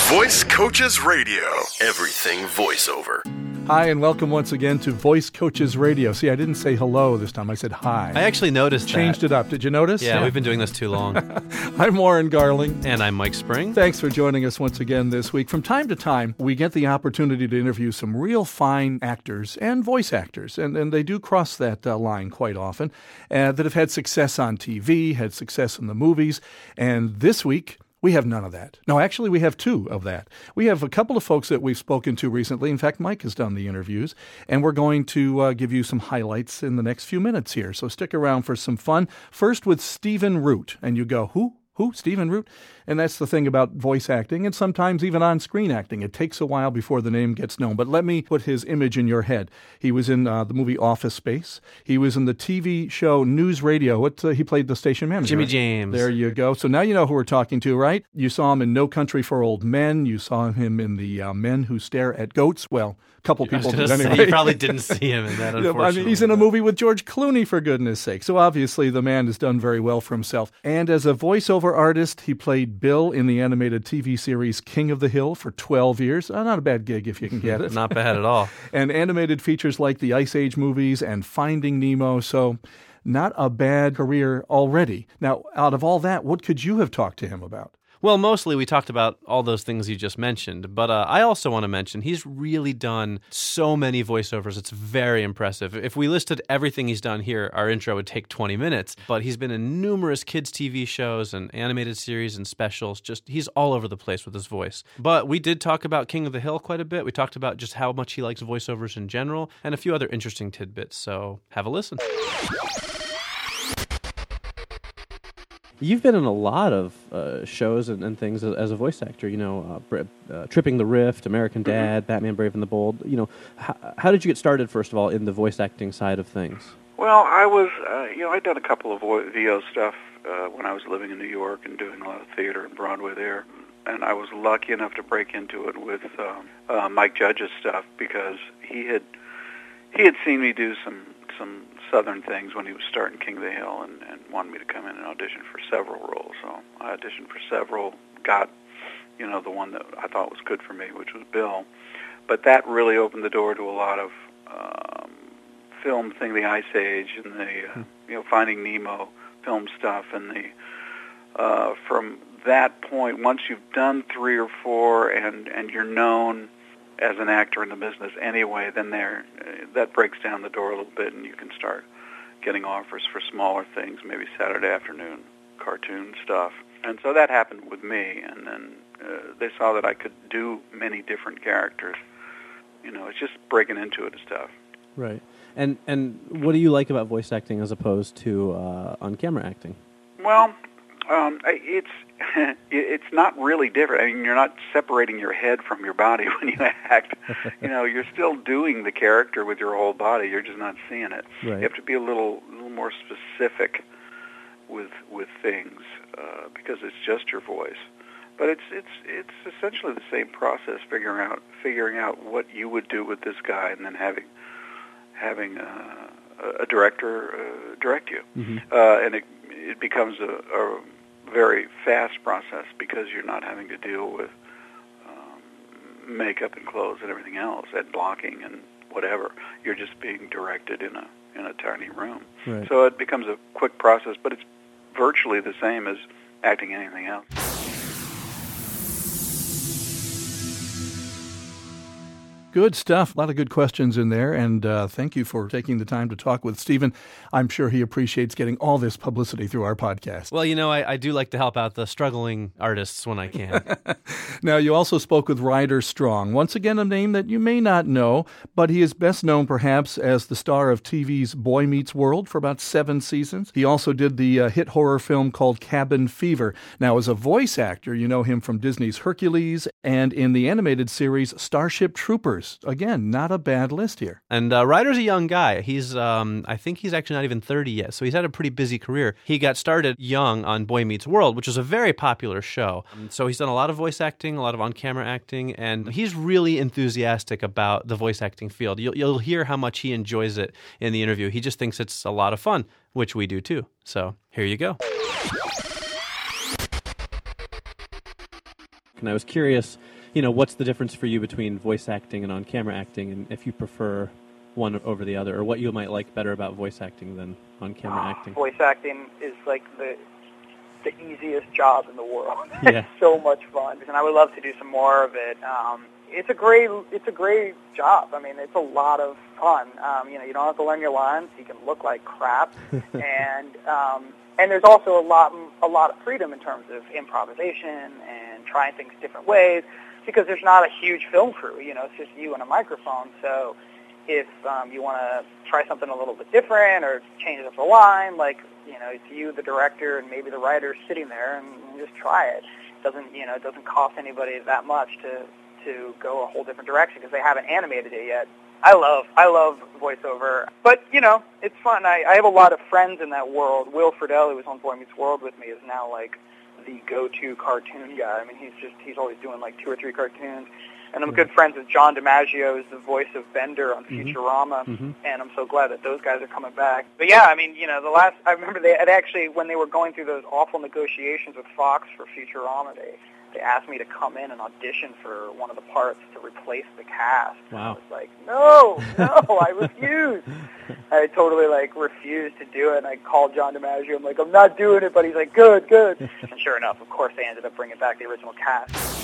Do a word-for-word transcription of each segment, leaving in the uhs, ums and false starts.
Voice Coaches Radio. Everything voiceover. Hi, and welcome once again to Voice Coaches Radio. See, I didn't say hello this time. I said hi. I actually noticed Changed that. it up. Did you notice? Yeah, yeah, we've been doing this too long. I'm Warren Garling. And I'm Mike Spring. Thanks for joining us once again this week. From time to time, we get the opportunity to interview some real fine actors and voice actors, and, and they do cross that uh, line quite often, uh, that have had success on T V, had success in the movies, and this week, we have none of that. No, actually, we have two of that. We have a couple of folks that we've spoken to recently. In fact, Mike has done the interviews, and we're going to uh, give you some highlights in the next few minutes here. So stick around for some fun. First with Stephen Root, and you go, who? Who? Stephen Root? And that's the thing about voice acting and sometimes even on-screen acting. It takes a while before the name gets known. But let me put his image in your head. He was in uh, the movie Office Space. He was in the T V show News Radio. What, uh, he played the station manager. Jimmy right? James. There you go. So now you know who we're talking to, right? You saw him in No Country for Old Men. You saw him in the uh, Men Who Stare at Goats. Well, a couple people did anyway. Say, you probably didn't see him in that, unfortunately. I mean, he's in a movie with George Clooney, for goodness sake. So obviously the man has done very well for himself. And as a voiceover artist, he played Bill in the animated T V series King of the Hill for twelve years. Uh, not a bad gig if you can get it. Not bad at all. And animated features like the Ice Age movies and Finding Nemo. So not a bad career already. Now, out of all that, what could you have talked to him about? Well, mostly we talked about all those things you just mentioned, but uh, I also want to mention he's really done so many voiceovers. It's very impressive. If we listed everything he's done here, our intro would take twenty minutes, but he's been in numerous kids' T V shows and animated series and specials. Just he's all over the place with his voice. But we did talk about King of the Hill quite a bit. We talked about just how much he likes voiceovers in general and a few other interesting tidbits, so have a listen. You've been in a lot of uh, shows and, and things as, as a voice actor, you know, uh, uh, Tripping the Rift, American Dad, mm-hmm. Batman Brave and the Bold. You know, how, how did you get started, first of all, in the voice acting side of things? Well, I was, uh, you know, I'd done a couple of V O stuff uh, when I was living in New York and doing a lot of theater and Broadway there. And I was lucky enough to break into it with um, uh, Mike Judge's stuff because he had he had seen me do some some Southern things when he was starting King of the Hill and, and wanted me to come in and audition for several roles. So I auditioned for several, got, you know, the one that I thought was good for me, which was Bill. But that really opened the door to a lot of um, film thing, the Ice Age and the, uh, you know, Finding Nemo film stuff. And the uh, from that point, once you've done three or four and, and you're known as an actor in the business anyway, then there uh, that breaks down the door a little bit, and you can start getting offers for smaller things, maybe Saturday afternoon cartoon stuff. And so that happened with me, and then uh, they saw that I could do many different characters. You know, it's just breaking into it and stuff. Right. And and what do you like about voice acting as opposed to uh, on-camera acting? Well, um, it's it's not really different. I mean, you're not separating your head from your body when you act. You know, you're still doing the character with your whole body. You're just not seeing it. Right. You have to be a little, little more specific with with things uh, because it's just your voice. But it's it's it's essentially the same process, figuring out figuring out what you would do with this guy, and then having having uh, a director uh, direct you, mm-hmm. uh, and it it becomes a, a very fast process because you're not having to deal with um, makeup and clothes and everything else, and blocking and whatever. You're just being directed in a in a tiny room. Right. So it becomes a quick process, but it's virtually the same as acting anything else. Good stuff. A lot of good questions in there, and uh, thank you for taking the time to talk with Stephen. I'm sure he appreciates getting all this publicity through our podcast. Well, you know, I, I do like to help out the struggling artists when I can. Now, you also spoke with Ryder Strong. Once again, a name that you may not know, but he is best known perhaps as the star of T V's Boy Meets World for about seven seasons. He also did the uh, hit horror film called Cabin Fever. Now, as a voice actor, you know him from Disney's Hercules and in the animated series Starship Troopers. Again, not a bad list here. And uh, Ryder's a young guy. He's, um, I think he's actually not even thirty yet, so he's had a pretty busy career. He got started young on Boy Meets World, which was a very popular show. Um, so he's done a lot of voice acting, a lot of on-camera acting, and he's really enthusiastic about the voice acting field. You'll, you'll hear how much he enjoys it in the interview. He just thinks it's a lot of fun, which we do too. So here you go. And I was curious, you know, what's the difference for you between voice acting and on-camera acting, and if you prefer one over the other, or what you might like better about voice acting than on-camera acting? Voice acting is like the the easiest job in the world. Yeah. It's so much fun, and I would love to do some more of it. Um, it's a great it's a great job. I mean, it's a lot of fun. Um, you know, you don't have to learn your lines. You can look like crap, and um, and there's also a lot a lot of freedom in terms of improvisation and trying things different ways, because there's not a huge film crew. You know, it's just you and a microphone. So if um, you want to try something a little bit different or change up the line, like, you know, it's you, the director, and maybe the writer sitting there, and you just try it. It doesn't, you know, it doesn't cost anybody that much to to go a whole different direction because they haven't animated it yet. I love I love voiceover, but you know, it's fun. I, I have a lot of friends in that world. Will Friedle, who was on Boy Meets World with me, is now like the go-to cartoon guy. I mean, he's just he's always doing like two or three cartoons. And I'm good friends with John DiMaggio, who's the voice of Bender on Futurama, mm-hmm. and I'm so glad that those guys are coming back. But yeah, I mean, you know, the last, I remember they had actually, when they were going through those awful negotiations with Fox for Futurama, they, they asked me to come in and audition for one of the parts to replace the cast. Wow. I was like, no, no, I refuse. I totally, like, refused to do it, and I called John DiMaggio. I'm like, I'm not doing it, but he's like, good, good. And sure enough, of course, they ended up bringing back the original cast.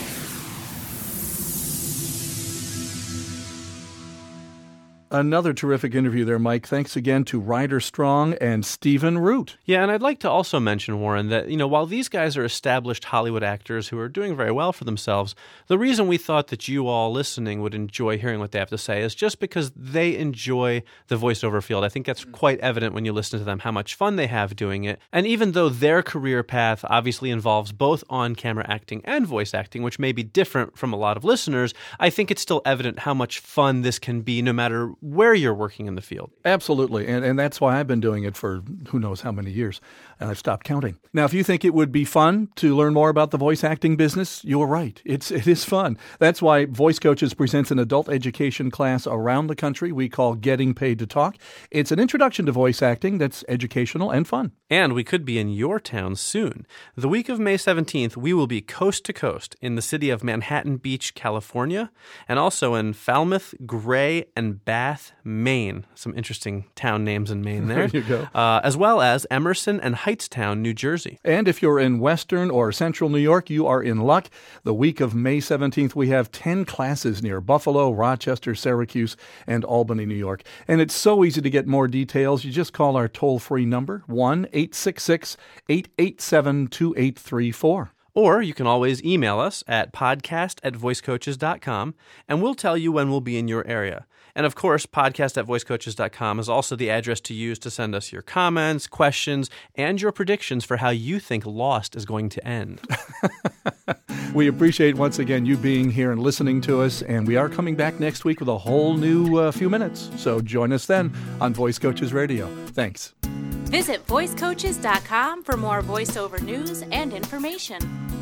Another terrific interview there, Mike. Thanks again to Ryder Strong and Stephen Root. Yeah, and I'd like to also mention, Warren, that, you know, while these guys are established Hollywood actors who are doing very well for themselves, the reason we thought that you all listening would enjoy hearing what they have to say is just because they enjoy the voiceover field. I think that's quite evident when you listen to them, how much fun they have doing it. And even though their career path obviously involves both on-camera acting and voice acting, which may be different from a lot of listeners, I think it's still evident how much fun this can be no matter where you're working in the field. Absolutely, and and that's why I've been doing it for who knows how many years, and I've stopped counting. Now, if you think it would be fun to learn more about the voice acting business, you're right. It's it is fun. That's why Voice Coaches presents an adult education class around the country we call Getting Paid to Talk. It's an introduction to voice acting that's educational and fun. And we could be in your town soon. The week of May seventeenth, we will be coast to coast in the city of Manhattan Beach, California, and also in Falmouth, Gray, and Bath, Maine. Some interesting town names in Maine there. There you go. Uh, as well as Emerson and Hightstown, New Jersey. And if you're in Western or Central New York, you are in luck. The week of May seventeenth, we have ten classes near Buffalo, Rochester, Syracuse, and Albany, New York. And it's so easy to get more details. You just call our toll-free number, one eight six six, eight eight seven, two eight three four. Or you can always email us at podcast at voicecoaches dot com, and we'll tell you when we'll be in your area. And of course, podcast at voicecoaches dot com is also the address to use to send us your comments, questions, and your predictions for how you think Lost is going to end. We appreciate, once again, you being here and listening to us, and we are coming back next week with a whole new uh, few minutes. So join us then on Voice Coaches Radio. Thanks. Visit voice coaches dot com for more voiceover news and information.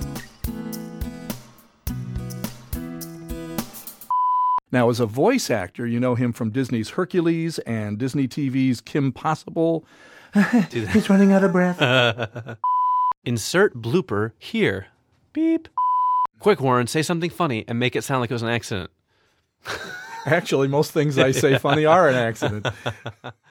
Now, as a voice actor, you know him from Disney's Hercules and Disney T V's Kim Possible. He's running out of breath. Insert blooper here. Beep. Quick, Warren, say something funny and make it sound like it was an accident. Actually, most things I say funny are an accident.